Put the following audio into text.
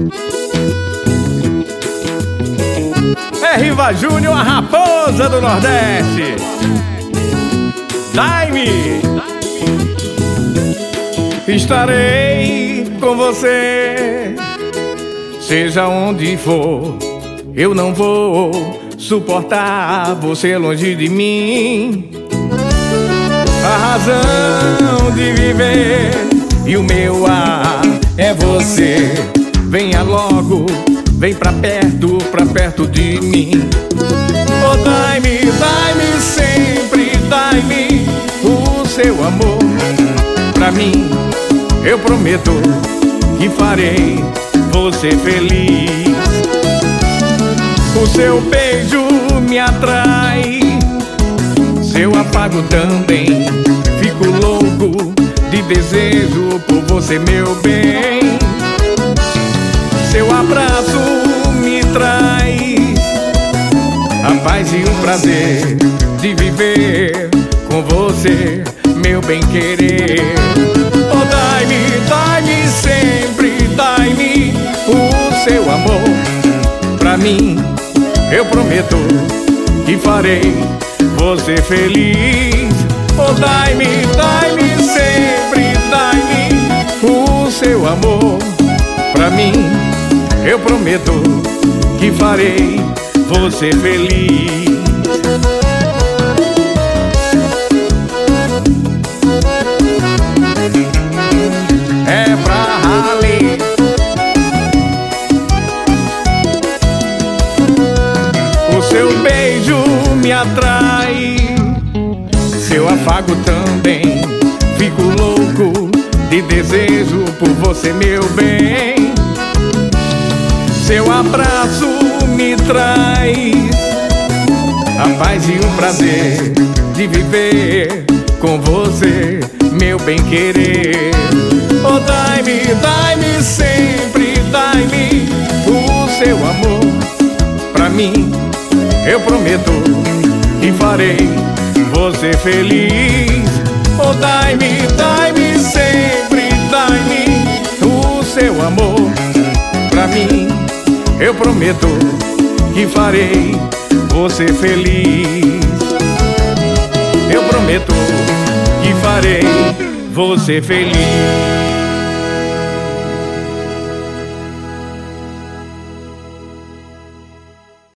É Riva Júnior, a raposa do Nordeste. Daime. Estarei com você, seja onde for. Eu não vou suportar você longe de mim. A razão de viver e o meu ar é você. Venha logo, vem pra perto de mim. Oh, dai-me, dai-me sempre, dai-me o seu amor. Pra mim, eu prometo que farei você feliz. O seu beijo me atrai, seu afago também. Fico louco de desejo por você, meu bem. Seu abraço me traz a paz e o prazer de viver com você, meu bem-querer. Oh, dai-me, dai-me sempre, dai-me o seu amor. Pra mim, eu prometo que farei você feliz. Oh, dai-me, dai-me sempre, dai-me o seu amor. Pra mim, eu prometo que farei você feliz. É pra rally. O seu beijo me atrai, seu afago também. Fico louco de desejo por você, meu bem. Seu abraço me traz a paz e o prazer de viver com você, meu bem-querer. Oh, dai-me, dai-me sempre, dai-me o seu amor. Pra mim, eu prometo que farei você feliz. Oh, dai-me, dai-me sempre, dai-me o seu amor. Pra mim, eu prometo que farei você feliz. Eu prometo que farei você feliz.